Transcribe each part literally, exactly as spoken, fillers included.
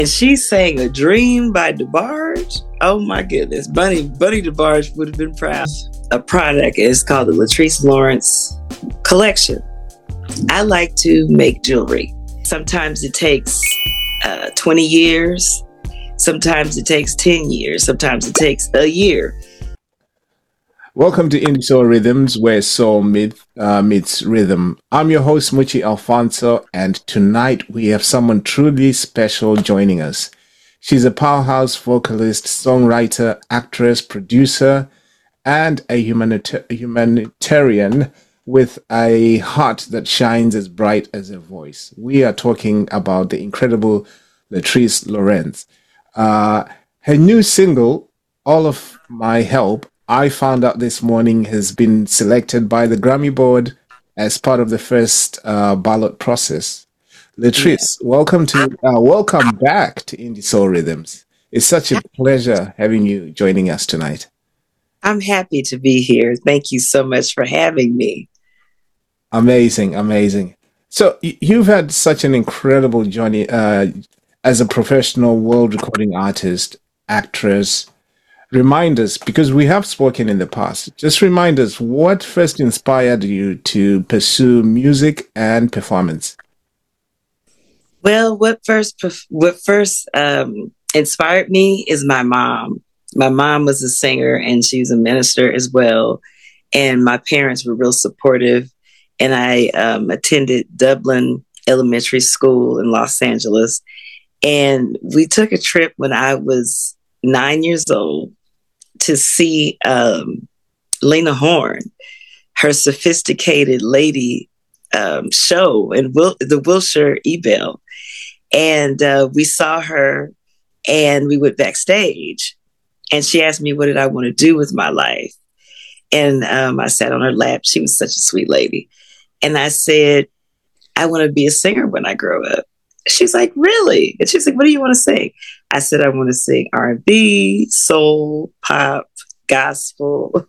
And she sang A Dream by DeBarge. Oh my goodness. Bunny, Bunny DeBarge would have been proud. A product is called the Latrice Lawrence Collection. I like to make jewelry. Sometimes it takes uh, twenty years. Sometimes it takes ten years. Sometimes it takes a year. Welcome to Indie Soul Rhythms, where soul meet, uh, meets rhythm. I'm your host, Muchi Alfonso, and tonight we have someone truly special joining us. She's a powerhouse vocalist, songwriter, actress, producer, and a humanita- humanitarian with a heart that shines as bright as her voice. We are talking about the incredible Latrice Lawrence. Uh, her new single, All of My Help, I found out this morning, has been selected by the Grammy board as part of the first uh, ballot process. Latrice, yeah. welcome to uh, welcome back to Indie Soul Rhythms. It's such a pleasure having you joining us tonight. I'm happy to be here. Thank you so much for having me. Amazing, amazing. So y- you've had such an incredible journey uh, as a professional world recording artist, actress. Remind us, because we have spoken in the past, just remind us what first inspired you to pursue music and performance. Well, what first what first um, inspired me is my mom. My mom was a singer and she was a minister as well. And my parents were real supportive. And I um, attended Dublin Elementary School in Los Angeles. And we took a trip when I was nine years old to see um, Lena Horne, her sophisticated lady um, show in Wil- the Wilshire Ebell. And uh, we saw her and we went backstage. And she asked me, what did I want to do with my life? And um, I sat on her lap. She was such a sweet lady. And I said, I want to be a singer when I grow up. She's like, really? And she's like, what do you want to sing? I said, I want to sing R and B, soul, pop, gospel,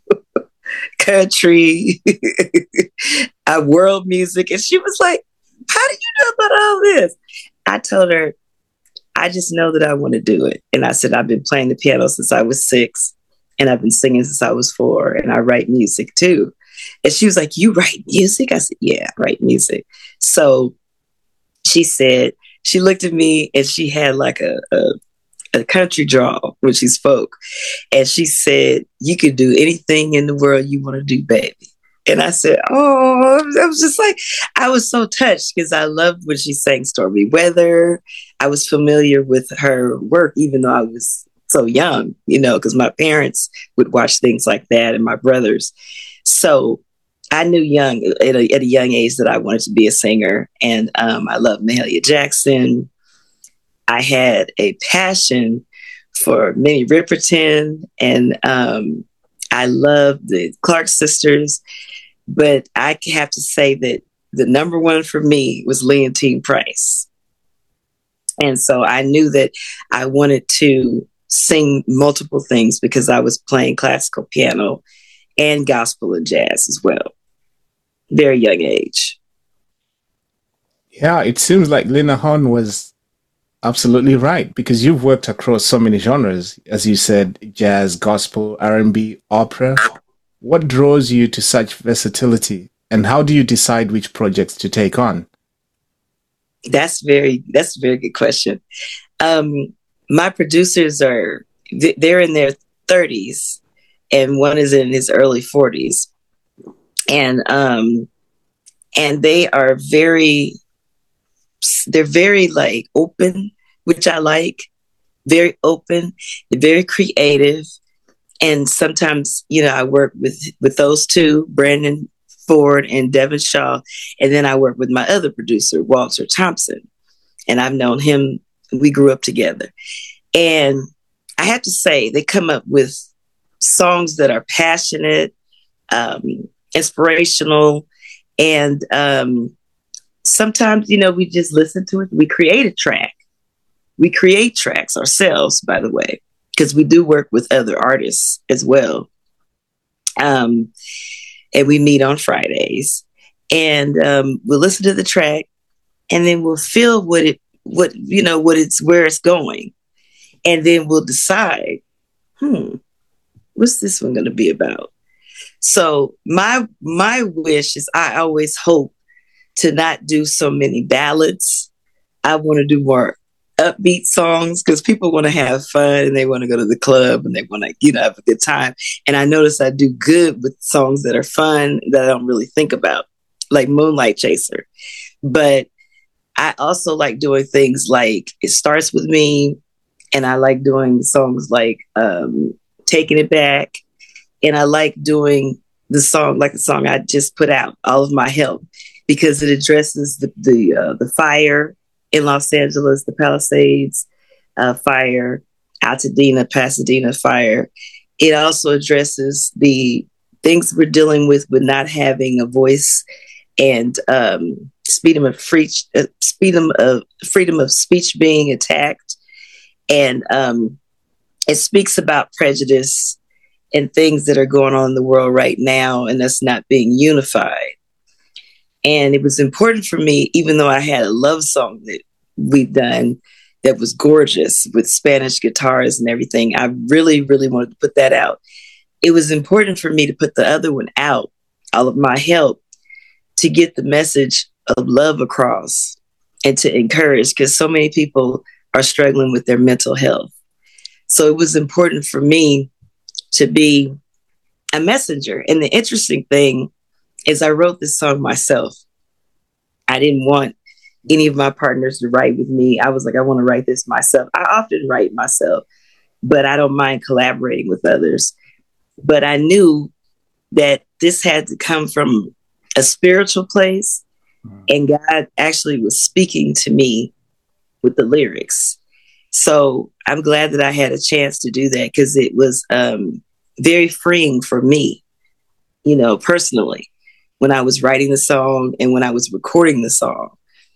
country, uh, world music. And she was like, how do you know about all this? I told her, I just know that I want to do it. And I said, I've been playing the piano since I was six and I've been singing since I was four and I write music too. And she was like, you write music? I said, yeah, I write music. So she said, she looked at me and she had like a, a, a country drawl when she spoke. And she said, you could do anything in the world you want to do, baby. And I said, oh, I was just like, I was so touched because I loved when she sang Stormy Weather. I was familiar with her work, even though I was so young, you know, because my parents would watch things like that and my brothers. So I knew young at a, at a young age that I wanted to be a singer. And um, I loved Mahalia Jackson. I had a passion for Minnie Riperton and um, I loved the Clark sisters. But I have to say that the number one for me was Leontine Price. And so I knew that I wanted to sing multiple things because I was playing classical piano and gospel and jazz as well. Very young age. Yeah, it seems like Lena Horne was absolutely right because you've worked across so many genres, as you said, jazz, gospel, R and B, opera. What draws you to such versatility, and how do you decide which projects to take on? That's very that's a very good question. Um, my producers are they're in their thirties, and one is in his early forties, and um, and they are very they're very like open, which I like. Very open, very creative. And sometimes, you know, I work with, with those two, Brandon Ford and Devin Shaw. And then I work with my other producer, Walter Thompson. And I've known him. We grew up together. And I have to say, they come up with songs that are passionate, um, inspirational. And um, sometimes, you know, we just listen to it. We create a track. We create tracks ourselves, by the way, because we do work with other artists as well. Um, and we meet on Fridays and um, we'll listen to the track and then we'll feel what it what, you know, what it's, where it's going. And then we'll decide, hmm, what's this one going to be about? So my, my wish is I always hope to not do so many ballads. I want to do more upbeat songs because people want to have fun and they want to go to the club and they want to, you know, have a good time. And I notice I do good with songs that are fun that I don't really think about, like Moonlight Chaser. But I also like doing things like It Starts With Me, and I like doing songs like um, Taking It Back, and I like doing the song, like the song I just put out, All of My Help, because it addresses the the, uh, the fire in Los Angeles, the Palisades uh, fire, Altadena, Pasadena fire. It also addresses the things we're dealing with with not having a voice and um, freedom of free, uh, freedom of freedom of speech being attacked, and um, it speaks about prejudice and things that are going on in the world right now, and us not being unified. And it was important for me, even though I had a love song that we've done that was gorgeous with Spanish guitars and everything. I really, really wanted to put that out. It was important for me to put the other one out, All of My Help, to get the message of love across and to encourage, because so many people are struggling with their mental health. So it was important for me to be a messenger. And the interesting thing is I wrote this song myself. I didn't want any of my partners to write with me. I was like, I want to write this myself. I often write myself, but I don't mind collaborating with others. But I knew that this had to come from a spiritual place, and God actually was speaking to me with the lyrics. So I'm glad that I had a chance to do that, because it was um, very freeing for me, you know, personally, when I was writing the song and when I was recording the song,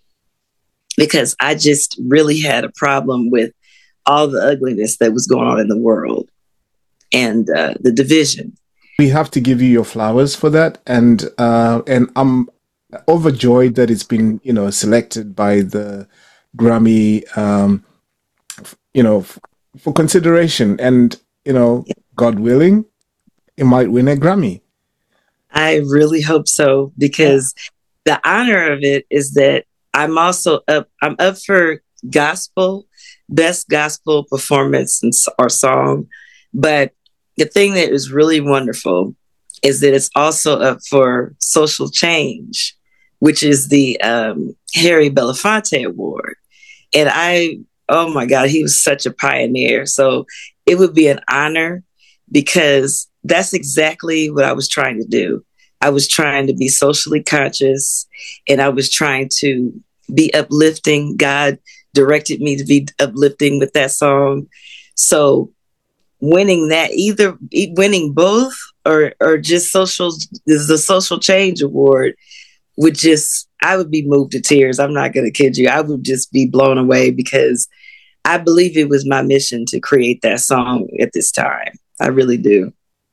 because I just really had a problem with all the ugliness that was going on in the world and uh, the division. We have to give you your flowers for that, and uh, and I'm overjoyed that it's been, you know, selected by the Grammy, um, you know, f- for consideration, and you know, God willing, it might win a Grammy. I really hope so, because the honor of it is that I'm also up. I'm up for gospel, best gospel performance and, or song. But the thing that is really wonderful is that it's also up for social change, which is the um, Harry Belafonte Award. And I, oh my God, he was such a pioneer. So it would be an honor, because that's exactly what I was trying to do. I was trying to be socially conscious, and I was trying to be uplifting. God directed me to be uplifting with that song. So winning that, either winning both or or just social, the social change award, would just, I would be moved to tears. I'm not going to kid you. I would just be blown away, because I believe it was my mission to create that song at this time. I really do.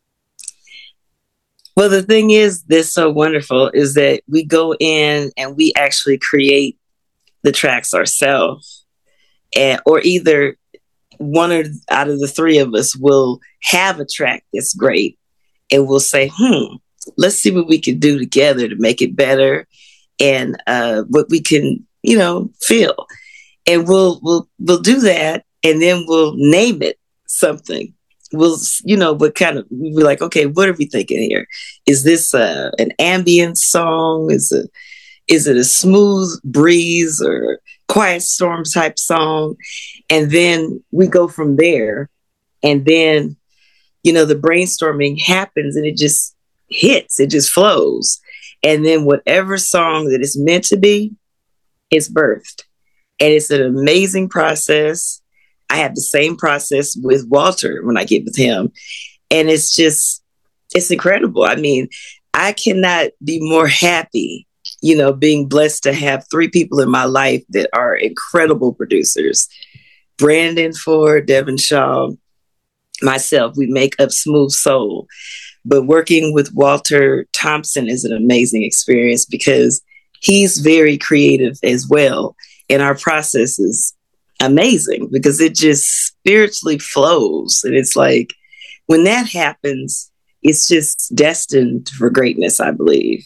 Well, the thing is, that's so wonderful, is that we go in and we actually create the tracks ourselves, and or either one or out of the three of us will have a track that's great, and we'll say, hmm, let's see what we can do together to make it better, and uh, what we can, you know, feel, and we'll we'll we'll do that, and then we'll name it something. We'll, you know, what kind of, we're like, okay, what are we thinking here? Is this uh, an ambient song? Is it, is it a smooth breeze or quiet storm type song? And then we go from there. And then, you know, the brainstorming happens and it just hits, it just flows. And then whatever song that is meant to be is birthed. And it's an amazing process. I have the same process with Walter when I get with him. And it's just, it's incredible. I mean, I cannot be more happy, you know, being blessed to have three people in my life that are incredible producers. Brandon Ford, Devin Shaw, myself, we make up Smooth Soul. But working with Walter Thompson is an amazing experience, because he's very creative as well. And our process is amazing because it just spiritually flows. And it's like, when that happens, it's just destined for greatness, I believe.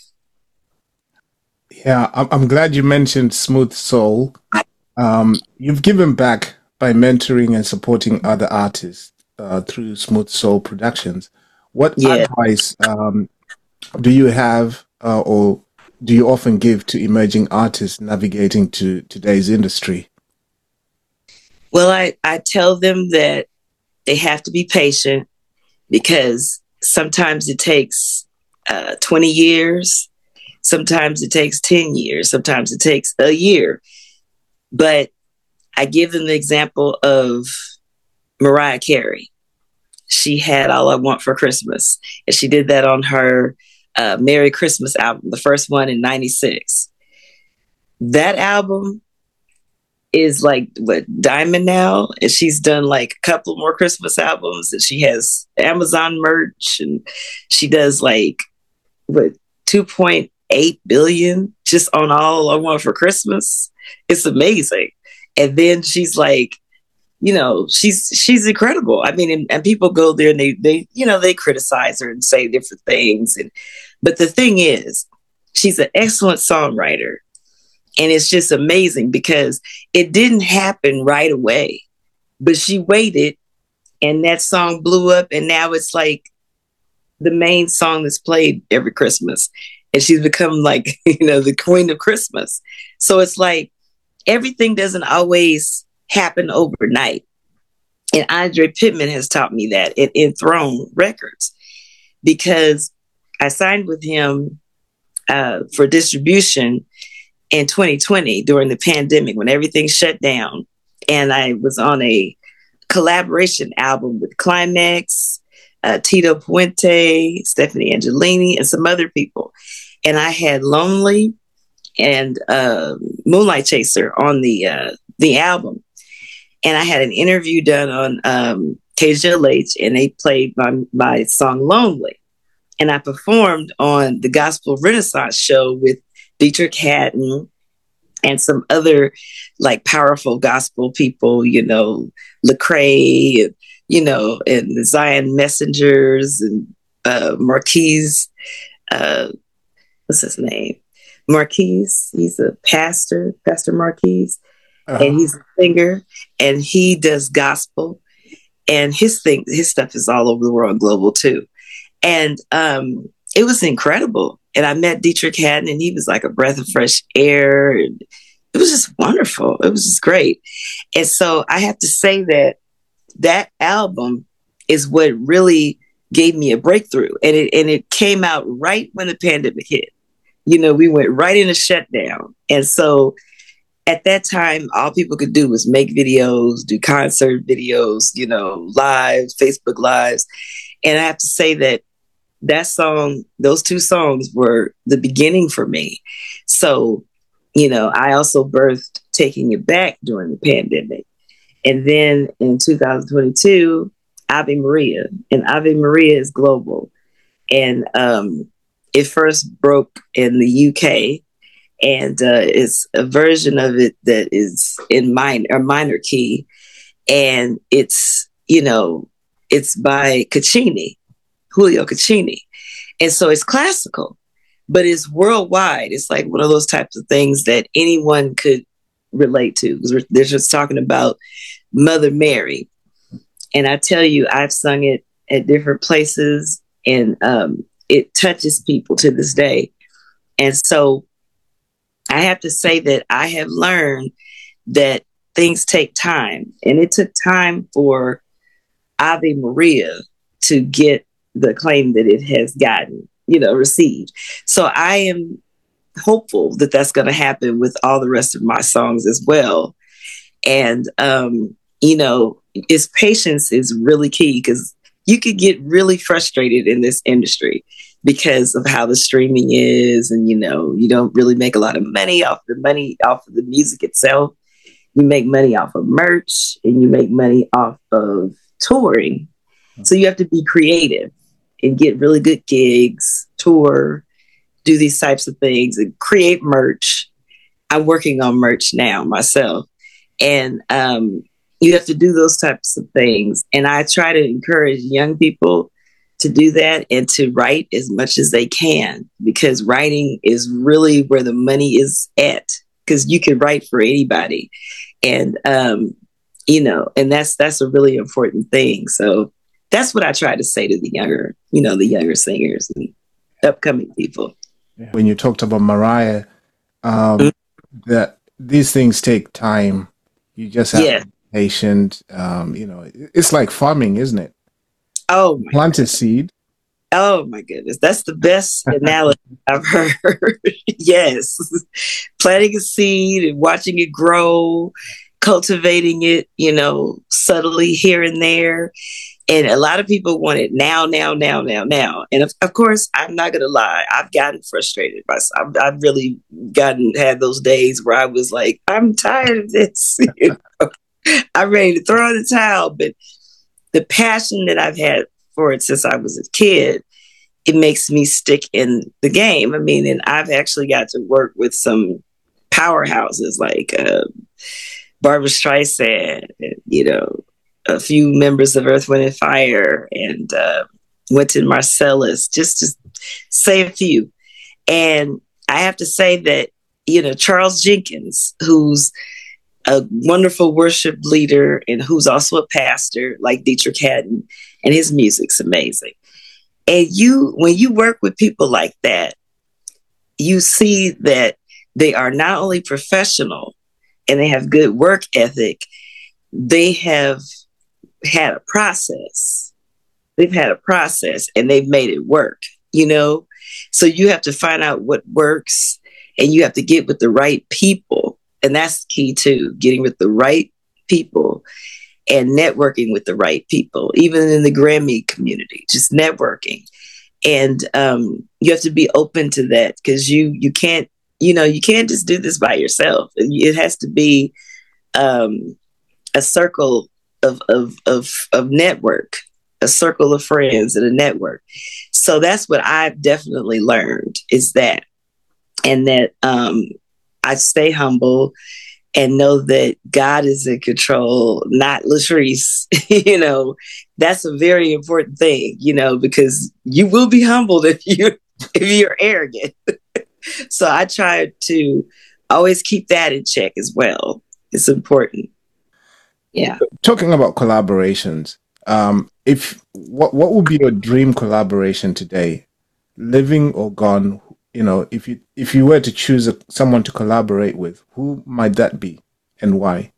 Yeah, I'm, I'm glad you mentioned Smooth Soul. Um, you've given back by mentoring and supporting other artists uh, through Smooth Soul Productions. What Yeah. advice um, do you have uh, or do you often give to emerging artists navigating to today's industry? Well, I, I tell them that they have to be patient because sometimes it takes uh, twenty years. Sometimes it takes ten years. Sometimes it takes a year. But I give them the example of Mariah Carey. She had All I Want for Christmas, and she did that on her uh, Merry Christmas album, the first one in ninety-six. That album is like what diamond now, and she's done like a couple more Christmas albums, and she has Amazon merch, and she does like what two point eight billion just on All I Want for Christmas. It's amazing. And then she's like, you know, she's she's incredible. I mean, and, and people go there and they they you know they criticize her and say different things, and but the thing is, she's an excellent songwriter. And it's just amazing because it didn't happen right away, but she waited and that song blew up. And now it's like the main song that's played every Christmas. And she's become like, you know, the queen of Christmas. So it's like everything doesn't always happen overnight. And Andre Pittman has taught me that at Enthroned Records, because I signed with him uh, for distribution in twenty twenty during the pandemic when everything shut down. And I was on a collaboration album with Climax, uh, Tito Puente, Stephanie Angelini, and some other people. And I had Lonely and uh, Moonlight Chaser on the uh, the album. And I had an interview done on um, K J L H, and they played my, my song Lonely. And I performed on the Gospel Renaissance show with Dietrich Haddon and some other like powerful gospel people, you know, Lecrae, you know, and the Zion Messengers and uh, Marquise, uh, what's his name? Marquise. He's a pastor, Pastor Marquise, uh-huh. And he's a singer, and he does gospel, and his thing, his stuff is all over the world, global too. And um, it was incredible. And I met Dietrich Haddon, and he was like a breath of fresh air. And it was just wonderful. It was just great. And so I have to say that that album is what really gave me a breakthrough. And it and it came out right when the pandemic hit. You know, we went right into shutdown. And so at that time, all people could do was make videos, do concert videos, you know, lives, Facebook lives. And I have to say that that song, those two songs were the beginning for me. So, you know, I also birthed Taking It Back during the pandemic. And then in two thousand twenty-two, Ave Maria. And Ave Maria is global. And um, it first broke in the U K. And uh, it's a version of it that is in minor, or minor key. And it's, you know, it's by Caccini, Julio Caccini. And so it's classical, but it's worldwide. It's like one of those types of things that anyone could relate to. They're just talking about Mother Mary. And I tell you, I've sung it at different places, and um, it touches people to this day. And so I have to say that I have learned that things take time, and it took time for Ave Maria to get the claim that it has gotten, you know, received. So I am hopeful that that's going to happen with all the rest of my songs as well. And, um, you know, it's patience is really key, because you could get really frustrated in this industry because of how the streaming is. And, you know, you don't really make a lot of money off the money off of the music itself. You make money off of merch, and you make money off of touring. So you have to be creative and get really good gigs, tour, do these types of things, and create merch. I'm working on merch now myself. And um, you have to do those types of things. And I try to encourage young people to do that and to write as much as they can, because writing is really where the money is at, because you can write for anybody. And, um, you know, and that's, that's a really important thing. So that's what I try to say to the younger, you know, the younger singers and upcoming people. When you talked about Mariah, um, mm-hmm. that these things take time. You just have yeah. to be patient. Um, you know, it's like farming, isn't it? Oh, my plant a seed. Oh my goodness, that's the best analogy I've heard. Yes, planting a seed and watching it grow, cultivating it, you know, subtly here and there. And a lot of people want it now, now, now, now, now. And of, of course, I'm not going to lie. I've gotten frustrated myself. I've, I've really gotten, had those days where I was like, I'm tired of this. You know? I'm ready to throw in the towel. But the passion that I've had for it since I was a kid, it makes me stick in the game. I mean, and I've actually got to work with some powerhouses like uh, Barbra Streisand, and, you know, a few members of Earth, Wind and Fire, and uh, Wynton Marsalis, just to say a few. And I have to say that, you know, Charles Jenkins, who's a wonderful worship leader and who's also a pastor like Dietrich Haddon, and his music's amazing. And you, when you work with people like that, you see that they are not only professional and they have good work ethic, they have had a process. They've had a process and they've made it work, you know? So you have to find out what works and you have to get with the right people. And that's key too, getting with the right people and networking with the right people, even in the Grammy community, just networking. And um, you have to be open to that because you you can't, you know, you can't just do this by yourself. It has to be um, a circle of, of, of, of network, a circle of friends and a network. So that's what I've definitely learned is that, and that um, I stay humble and know that God is in control, not Latrice. You know, that's a very important thing, you know, because you will be humbled if you if you're arrogant. So I try to always keep that in check as well. It's important. Yeah. Talking about collaborations, um, if what what would be your dream collaboration today, living or gone? You know, if you if you were to choose a, someone to collaborate with, who might that be and why?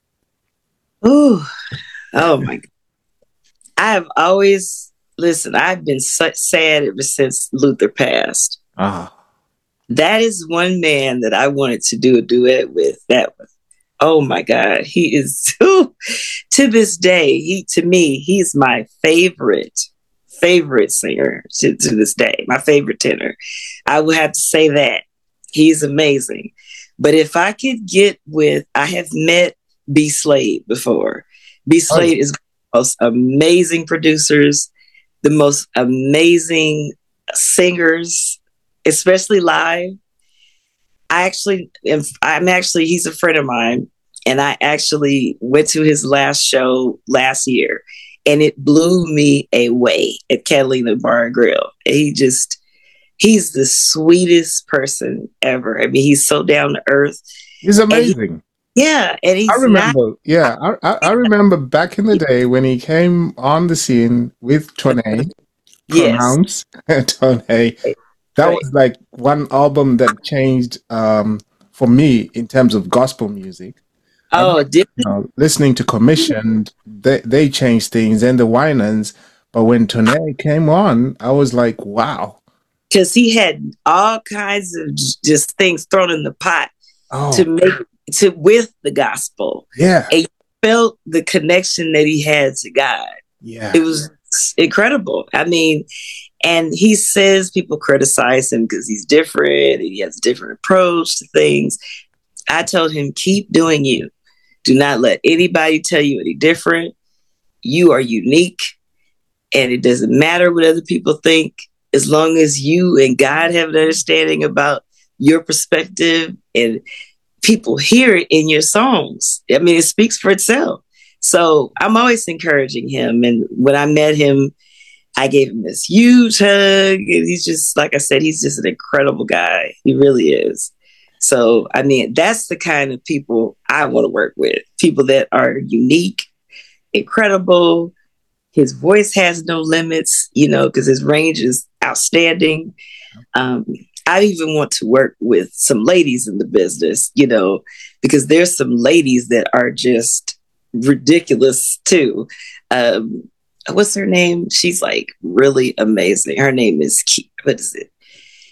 Oh, oh my God. I have always, listen, I've been such sad ever since Luther passed. Ah. That is one man that I wanted to do a duet with. That was, oh my God. He is, to this day, he to me, he's my favorite favorite singer to, to this day, my favorite tenor. I would have to say that. He's amazing. But if I could get with, I have met B. Slade before. B. Slade oh. is the most amazing producers, the most amazing singers, especially live. I actually, I'm actually, he's a friend of mine, and I actually went to his last show last year. And it blew me away at Catalina Bar and Grill. He just, he's the sweetest person ever. I mean, he's so down to earth. He's amazing. He, yeah. And he's I remember, not, yeah, I, I remember back in the day when he came on the scene with Tonne, yes. Tonne. That right. was like one album that changed um, for me in terms of gospel music. Oh, you know, listening to Commissioned, they they changed things and the Winans, but when Tonne came on, I was like, wow, because he had all kinds of just things thrown in the pot oh. to make to with the gospel. Yeah, and you felt the connection that he had to God. Yeah, it was incredible. I mean, and he says people criticize him because he's different and he has a different approach to things. I told him, keep doing you. Do not let anybody tell you any different. You are unique, and it doesn't matter what other people think. As long as you and God have an understanding about your perspective and people hear it in your songs. I mean, it speaks for itself. So I'm always encouraging him. And when I met him, I gave him this huge hug. And he's just, like I said, he's just an incredible guy. He really is. So, I mean, that's the kind of people I want to work with. People that are unique, incredible. His voice has no limits, you know, because his range is outstanding. Um, I even want to work with some ladies in the business, you know, because there's some ladies that are just ridiculous too. Um, what's her name? She's like really amazing. Her name is, Ki- what is it?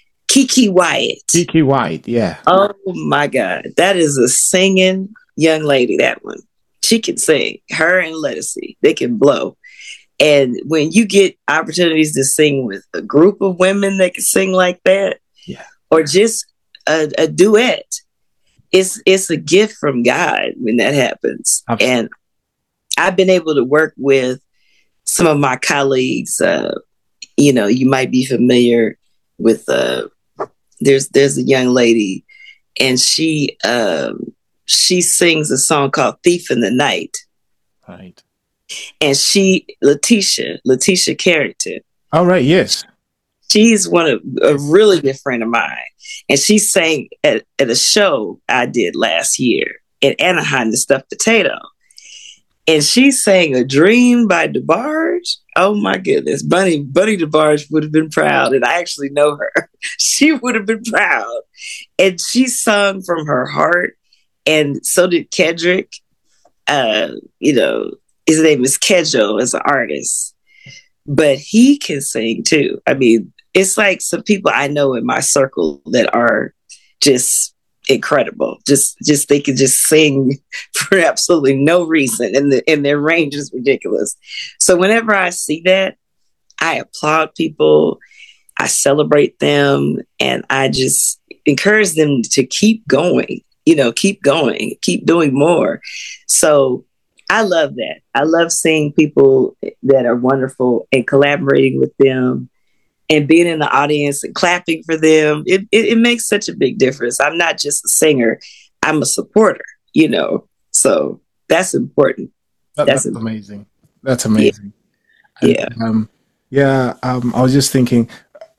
Kiki Wyatt. Kiki White, yeah. Oh my God. That is a singing young lady, that one. She can sing. Her and Lettucey, they can blow. And when you get opportunities to sing with a group of women that can sing like that, yeah, or just a, a duet, it's it's a gift from God when that happens. Absolutely. And I've been able to work with some of my colleagues. Uh, you know, you might be familiar with. Uh, there's there's a young lady, and she um, she sings a song called "Thief in the Night." Right. And she, Letitia, Letitia Carrington. All right, yes. She's one of a really good friend of mine. And she sang at, at a show I did last year in Anaheim, The Stuffed Potato. And she sang A Dream by DeBarge. Oh my goodness. Bunny, Bunny DeBarge would have been proud. And I actually know her. She would have been proud. And she sung from her heart. And so did Kedrick. Uh, you know, his name is Kedjo as an artist, but he can sing too. I mean, it's like some people I know in my circle that are just incredible. Just, just they can just sing for absolutely no reason, and the and their range is ridiculous. So whenever I see that, I applaud people, I celebrate them, and I just encourage them to keep going. You know, keep going, keep doing more. So I love that. I love seeing people that are wonderful and collaborating with them and being in the audience and clapping for them. It, it, it makes such a big difference. I'm not just a singer. I'm a supporter, you know, so that's important. That, that's, that's amazing. That's amazing. Yeah. And, yeah. Um, yeah. Um, I was just thinking,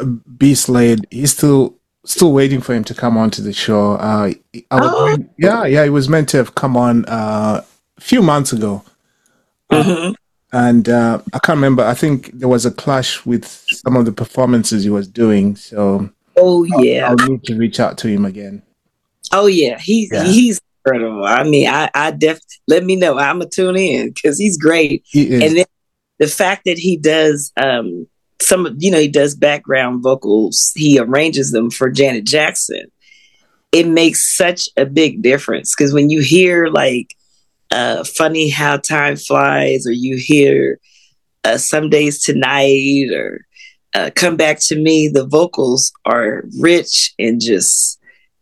B Slade, he's still still waiting for him to come on to the show. Uh, I was, oh. Yeah, yeah, he was meant to have come on uh, a few months ago. Mm-hmm. Uh, and uh, I can't remember. I think there was a clash with some of the performances he was doing. So, oh yeah, I'll, I'll need to reach out to him again. Oh yeah, he's yeah. he's incredible. I mean, I I def let me know. I'm gonna tune in because he's great. He is. And then the fact that he does um, some, you know, he does background vocals. He arranges them for Janet Jackson. It makes such a big difference because when you hear like uh, "Funny How Time Flies" or you hear uh, "Some Days Tonight" or uh, "Come Back to Me," the vocals are rich and just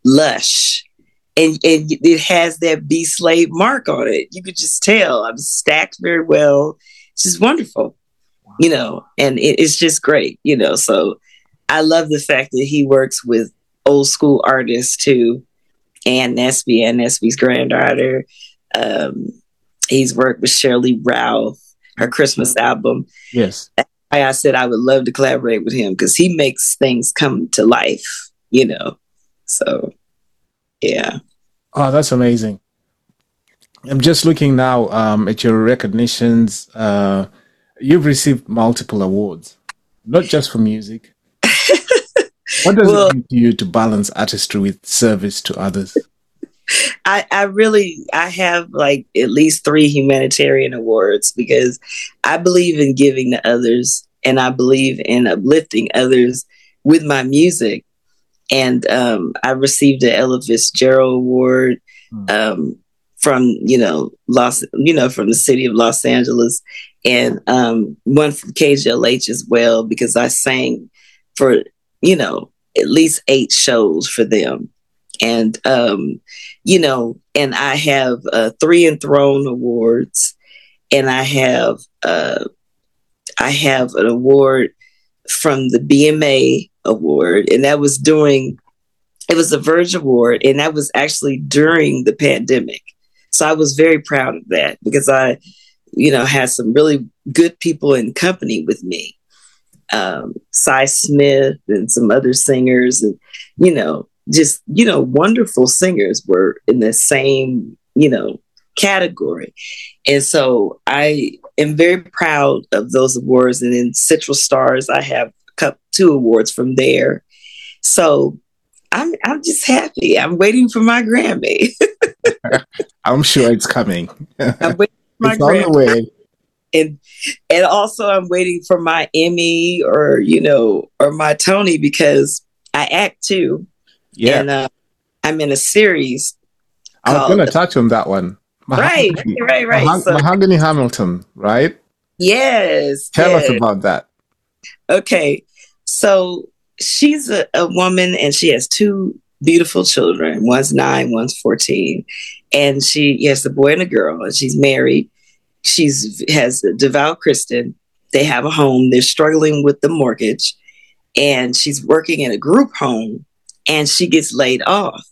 lush. And, and it has that B Slade mark on it. You could just tell. I'm stacked very well. It's just wonderful, you know, and it, it's just great, you know. So I love the fact that he works with old school artists too. Ann Nesby, Ann Nesby's granddaughter. Um, he's worked with Shirley Ralph, her Christmas album. Yes. I said I would love to collaborate with him because he makes things come to life, you know. So, yeah. Oh, that's amazing. I'm just looking now um, at your recognitions. Uh, you've received multiple awards, not just for music. What does well, it mean to you to balance artistry with service to others? I, I really, I have like at least three humanitarian awards because I believe in giving to others and I believe in uplifting others with my music. And um, I received an Ella Fitzgerald Award um, from, you know, Los, you know, from the city of Los Angeles, and um, one from K J L H as well, because I sang for, you know, at least eight shows for them. And, um, you know, and I have uh, three Enthroned Awards, and I have, uh, I have an award from the B M A Award, and that was during It was a Verge Award, and that was actually during the pandemic. So I was very proud of that because I, you know, had some really good people in company with me. Um, Cy Smith and some other singers, and, you know, just, you know, wonderful singers were in the same, you know, category. And so I am very proud of those awards. And in Central Stars, I have a couple, two awards from there. So I'm I'm just happy. I'm waiting for my Grammy. I'm sure it's coming. I'm waiting for my it's on Grammy. the way. And and also I'm waiting for my Emmy or, you know, or my Tony because I act too. Yeah. And uh, I'm in a series. I was called, going to touch on that one. Right, Mahogany, right, right. Mahog- So, Mahogany Hamilton, right? yes. Tell yes. us about that. Okay. So she's a, a woman and she has two beautiful children. One's nine, one's fourteen. And she has a boy and a girl, and she's married. She's has a devout Christian. They have a home. They're struggling with the mortgage. And she's working in a group home, and she gets laid off.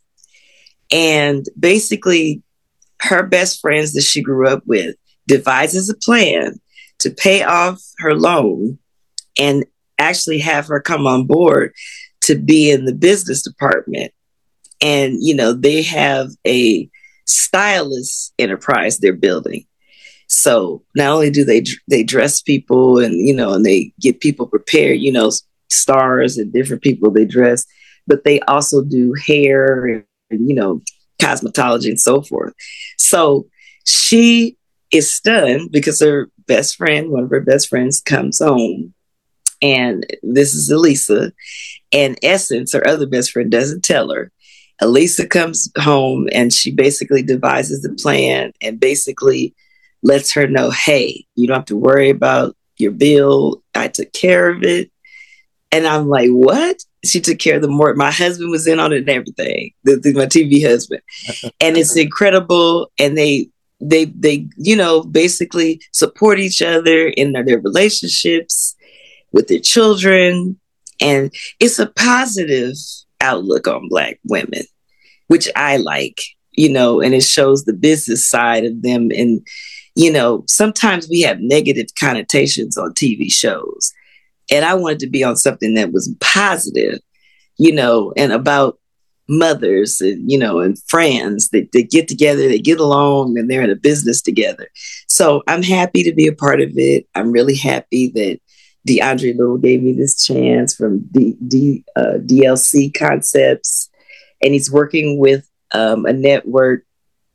And basically, her best friends that she grew up with devises a plan to pay off her loan and actually have her come on board to be in the business department. And, you know, they have a stylist enterprise they're building. So not only do they they dress people and, you know, and they get people prepared, you know, stars and different people they dress, but they also do hair and, and you know, cosmetology and so forth. So she is stunned because her best friend, one of her best friends, comes home. And this is Elisa. And Essence, her other best friend, doesn't tell her. Elisa comes home and she basically devises the plan and basically lets her know, hey, you don't have to worry about your bill. I took care of it. And I'm like, what? She took care of the mortgage. My husband was in on it and everything. The, the, my T V husband. And it's incredible. And they, they, they, you know, basically support each other in their, their relationships with their children. And it's a positive outlook on Black women, which I like, you know, and it shows the business side of them. And, you know, sometimes we have negative connotations on T V shows. And I wanted to be on something that was positive, you know, and about mothers and, you know, and friends that they get together, they get along, and they're in a business together. So I'm happy to be a part of it. I'm really happy that DeAndre Little gave me this chance from D, D, uh, D L C Concepts. And he's working with um, a network,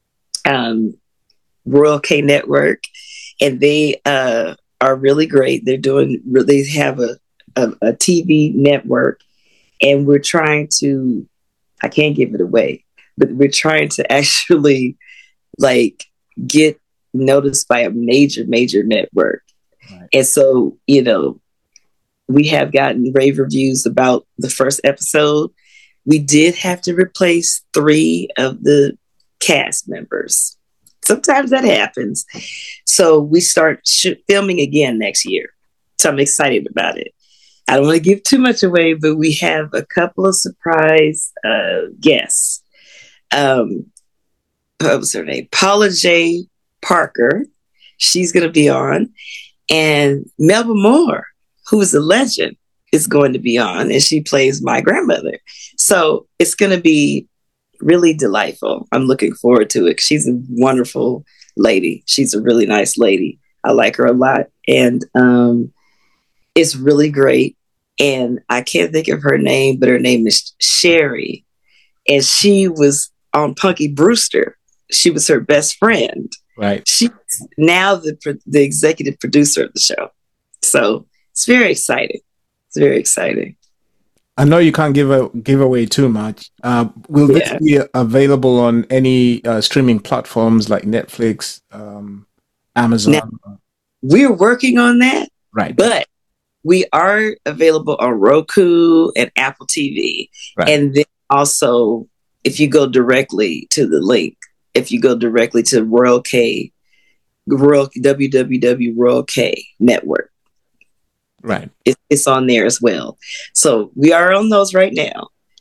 um, Royal K Network. And they uh, are really great. They're doing, they have a, a, a T V network. And we're trying to, I can't give it away, but we're trying to actually like get noticed by a major, major network. Right. And so, you know, we have gotten rave reviews about the first episode. We did have to replace three of the cast members. Sometimes that happens. So we start sh- filming again next year. So I'm excited about it. I don't want to give too much away, but we have a couple of surprise uh, guests. Um, what was her name? Paula J. Parker. She's going to be on. And Melba Moore, who is a legend, is going to be on. And she plays my grandmother. So it's going to be really delightful. I'm looking forward to it. She's a wonderful lady. She's a really nice lady. I like her a lot. And um, it's really great. And I can't think of her name, but her name is Sherry. And she was on Punky Brewster. She was her best friend. Right. She's now the the executive producer of the show. So it's very exciting. It's very exciting. I know you can't give a, give away too much. Uh, will Yeah. this be available on any uh, streaming platforms like Netflix, um, Amazon? Now, we're working on that. Right. But we are available on Roku and Apple T V. Right. And then also, if you go directly to the link, if you go directly to Royal K, Royal W W W Royal K Network, right, it, it's on there as well. So we are on those right now.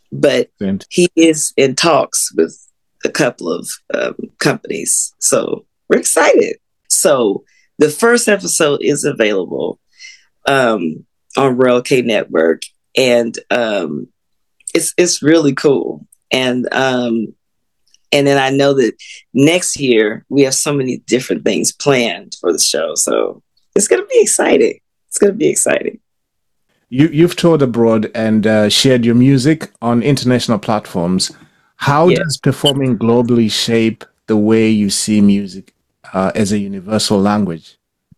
but And he is in talks with a couple of um, companies. So we're excited. So the first episode is available um, on Royal K Network, and um, it's it's really cool. And um, and then I know that next year we have so many different things planned for the show. So it's going to be exciting. It's going to be exciting. you, you've toured abroad and uh, shared your music on international platforms. How Yeah. does performing globally shape the way you see music uh, as a universal language?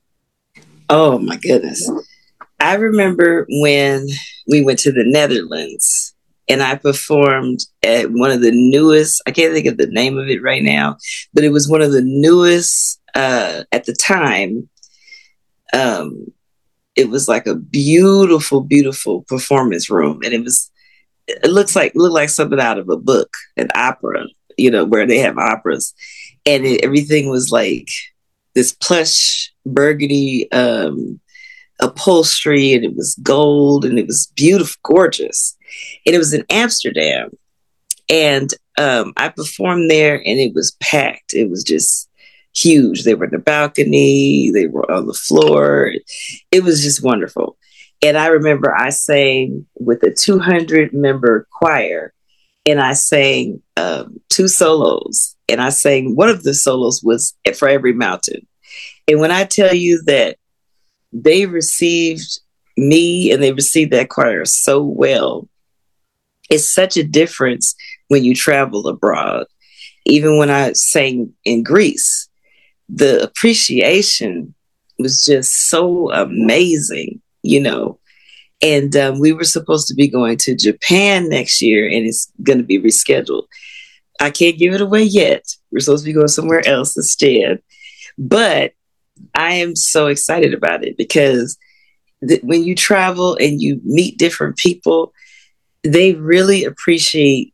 Oh my goodness. I remember when we went to the Netherlands and I performed at one of the newest, I can't think of the name of it right now, but it was one of the newest uh, at the time. Um, it was like a beautiful, beautiful performance room. And it was, it looks like, looked like something out of a book, an opera, you know, where they have operas. And it, everything was like this plush burgundy, um, upholstery, and it was gold, and it was beautiful, gorgeous. And it was in Amsterdam. And um, I performed there, and it was packed. It was just huge. They were in the balcony, they were on the floor. It was just wonderful. And I remember I sang with a two hundred member choir, and I sang um, two solos. And I sang, one of the solos was For Every Mountain. And when I tell you that they received me and they received that choir so well, it's such a difference when you travel abroad. Even when I sang in Greece, the appreciation was just so amazing, you know. And um, we were supposed to be going to Japan next year, and it's going to be rescheduled. I can't give it away yet. We're supposed to be going somewhere else instead. But I am so excited about it because th- when you travel and you meet different people, they really appreciate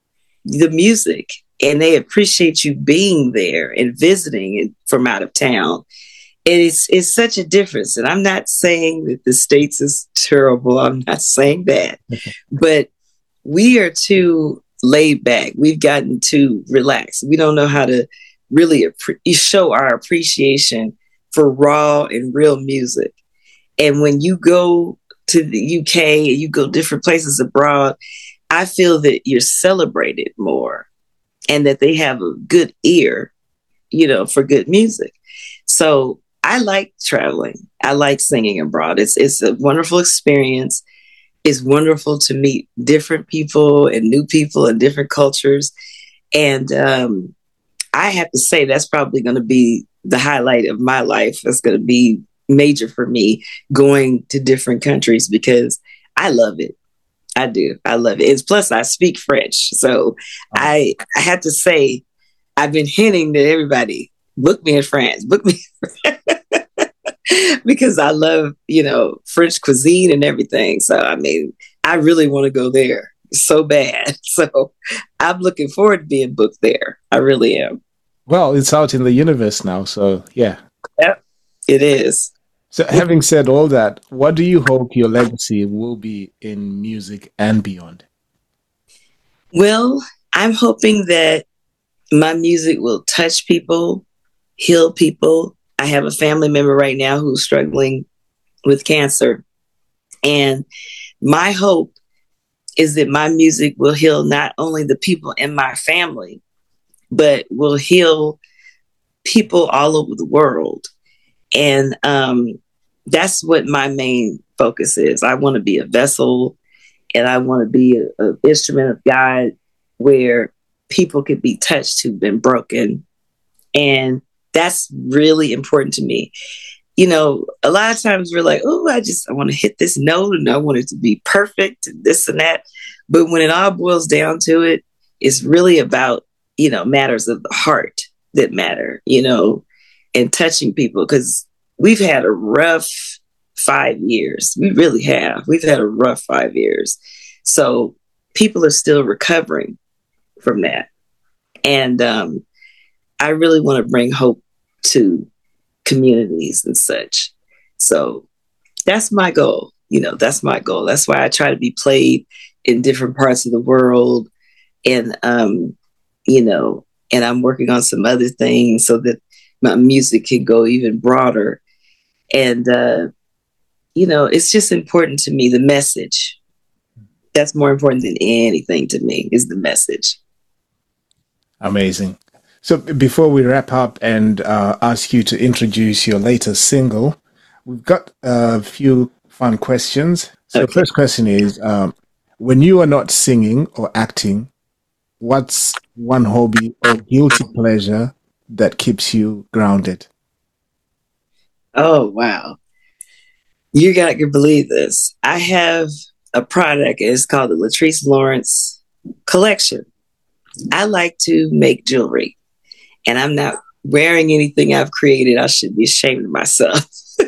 the music, and they appreciate you being there and visiting it from out of town. And it's it's such a difference. And I'm not saying that the States is terrible. I'm not saying that. But we are too laid back. We've gotten too relaxed. We don't know how to really appre- show our appreciation for raw and real music. And when you go to the U K and you go different places abroad, I feel that you're celebrated more and that they have a good ear, you know, for good music. So I like traveling. I like singing abroad. It's it's a wonderful experience. It's wonderful to meet different people and new people and different cultures. And um, I have to say that's probably going to be the highlight of my life. That's going to be major for me, going to different countries, because I love it. I do. I love it. It's, plus, I speak French. So I, I have to say, I've been hinting to everybody, book me in France, book me because I love, you know, French cuisine and everything. So, I mean, I really want to go there so bad. So I'm looking forward to being booked there. I really am. Well, it's out in the universe now. So, yeah. Yep, it is. So, having said all that, what do you hope your legacy will be in music and beyond? Well, I'm hoping that my music will touch people, heal people. I have a family member right now who's struggling with cancer. And my hope is that my music will heal not only the people in my family, but will heal people all over the world. And um, that's what my main focus is. I want to be a vessel, and I want to be an instrument of God where people can be touched who've been broken. And that's really important to me. You know, a lot of times we're like, oh, I just, I want to hit this note and I want it to be perfect and this and that. But when it all boils down to it, it's really about, you know, matters of the heart that matter, you know, and touching people, because we've had a rough five years. We really have. We've had a rough five years. So people are still recovering from that. And um, I really want to bring hope to communities and such. So that's my goal. You know, that's my goal. That's why I try to be played in different parts of the world. And, um, you know, and I'm working on some other things so that my music can go even broader. And, uh, you know, it's just important to me, the message. That's more important than anything to me, is the message. Amazing. So before we wrap up and uh, ask you to introduce your latest single, we've got a few fun questions. So Okay. first question is, um, when you are not singing or acting, what's one hobby or guilty pleasure that keeps you grounded? Oh, wow. You got to believe this. I have a product. It's called the Latrice Lawrence Collection. I like to make jewelry, and I'm not wearing anything I've created. I should be ashamed of myself.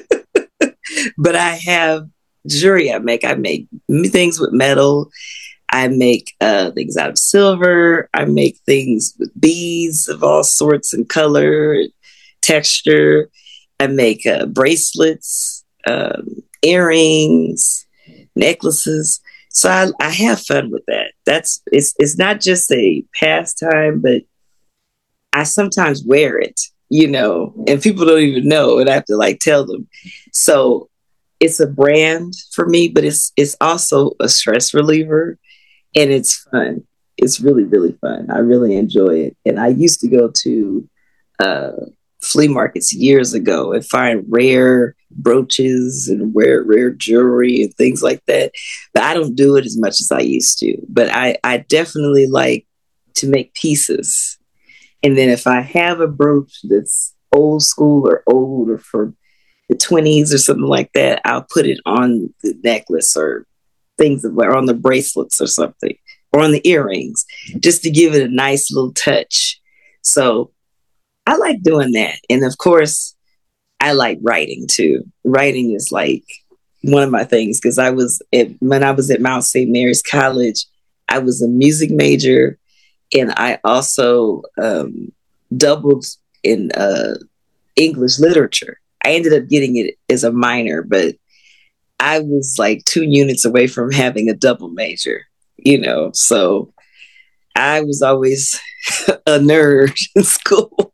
But I have jewelry I make. I make things with metal. I make uh, things out of silver. I make things with beads of all sorts and color, texture. I make uh, bracelets, um, earrings, necklaces. So I, I have fun with that. That's it's it's not just a pastime, but I sometimes wear it, you know, and people don't even know, and I have to like tell them. So it's a brand for me, but it's it's also a stress reliever, and it's fun. It's really, really fun. I really enjoy it. And I used to go to uh, flea markets years ago and find rare brooches and rare, rare jewelry and things like that. But I don't do it as much as I used to. But I, I definitely like to make pieces. And then if I have a brooch that's old school or old or for the twenties or something like that, I'll put it on the necklace or things that are on the bracelets or something, or on the earrings, just to give it a nice little touch. So I like doing that. And of course, I like writing too. Writing is like one of my things, because I was at, when I was at Mount Saint Mary's College, I was a music major, and I also um, doubled in uh, English literature. I ended up getting it as a minor, but I was like two units away from having a double major, you know, so I was always a nerd in school.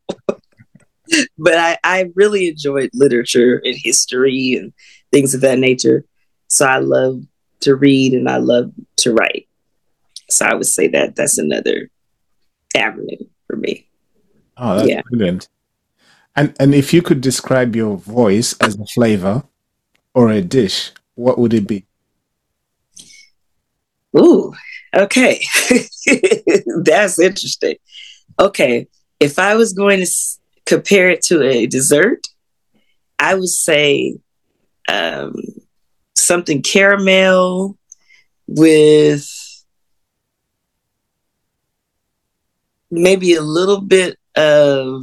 But I, I really enjoyed literature and history and things of that nature. So I love to read and I love to write. So I would say that that's another avenue for me. Oh, that's Yeah. brilliant. And and if you could describe your voice as a flavor or a dish, what would it be? Ooh, okay. That's interesting. Okay. If I was going to s- compare it to a dessert, I would say um, something caramel with maybe a little bit of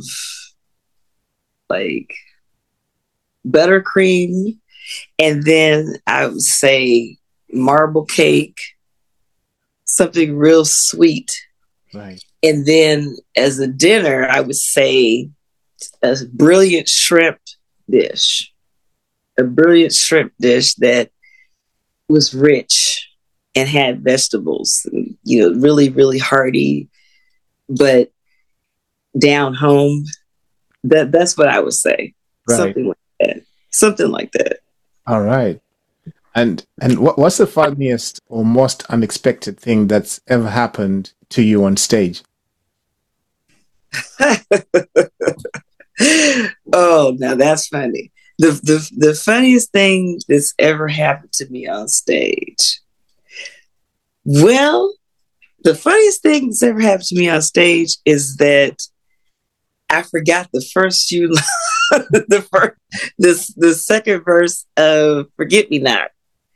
like buttercream. And then I would say marble cake, something real sweet. Right. And then as a dinner, I would say a brilliant shrimp dish, a brilliant shrimp dish that was rich and had vegetables, and, you know, really, really hearty, but down home. That that's what I would say. Right. Something like that. Something like that. All right. And and what what's the funniest or most unexpected thing that's ever happened to you on stage? Oh, now that's funny. The, the the funniest thing that's ever happened to me on stage. Well, the funniest thing that's ever happened to me on stage is that I forgot the first few the first this the second verse of Forget Me Not.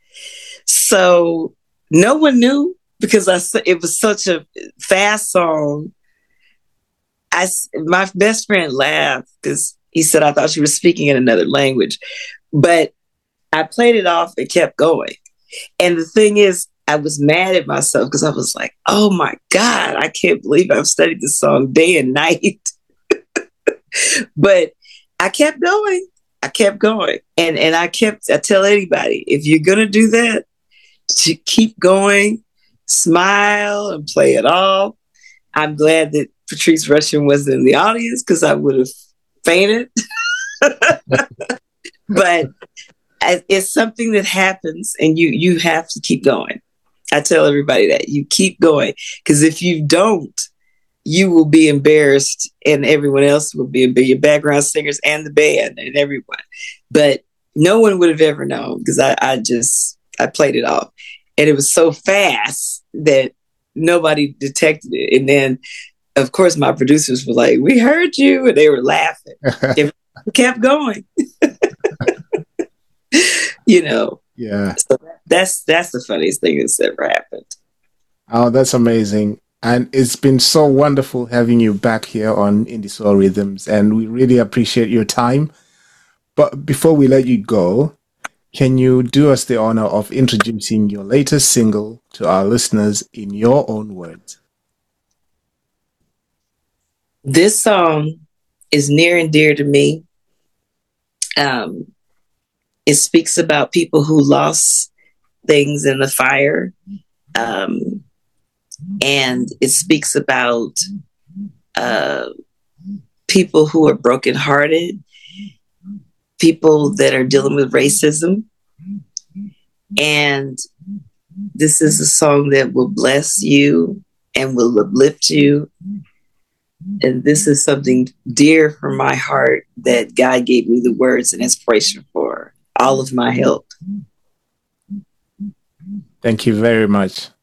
So no one knew, because I it was such a fast song. I, my best friend laughed because he said I thought she was speaking in another language, but I played it off and kept going. And the thing is, I was mad at myself because I was like, oh my God, I can't believe I've studied this song day and night. But I kept going. I kept going. And and I kept, I tell anybody, if you're going to do that, to keep going, smile and play it off. I'm glad that Patrice Rushen wasn't in the audience because I would have fainted. But it's something that happens, and you you have to keep going. I tell everybody that you keep going, because if you don't, you will be embarrassed, and everyone else will be, your background singers and the band and everyone. But no one would have ever known, because I, I just I played it off, and it was so fast that nobody detected it. And then, of course, my producers were like, "We heard you," and they were laughing. They kept going. You know. Yeah. So that's that's the funniest thing that's ever happened. Oh, that's amazing. And it's been so wonderful having you back here on Indie Soul Rhythms, and we really appreciate your time. But before we let you go, can you do us the honor of introducing your latest single to our listeners in your own words? This song is near and dear to me. Um, it speaks about people who lost things in the fire. Um, and it speaks about uh, people who are brokenhearted, people that are dealing with racism. And this is a song that will bless you and will uplift you. And this is something dear from my heart that God gave me the words and inspiration for all of my help. Thank you very much.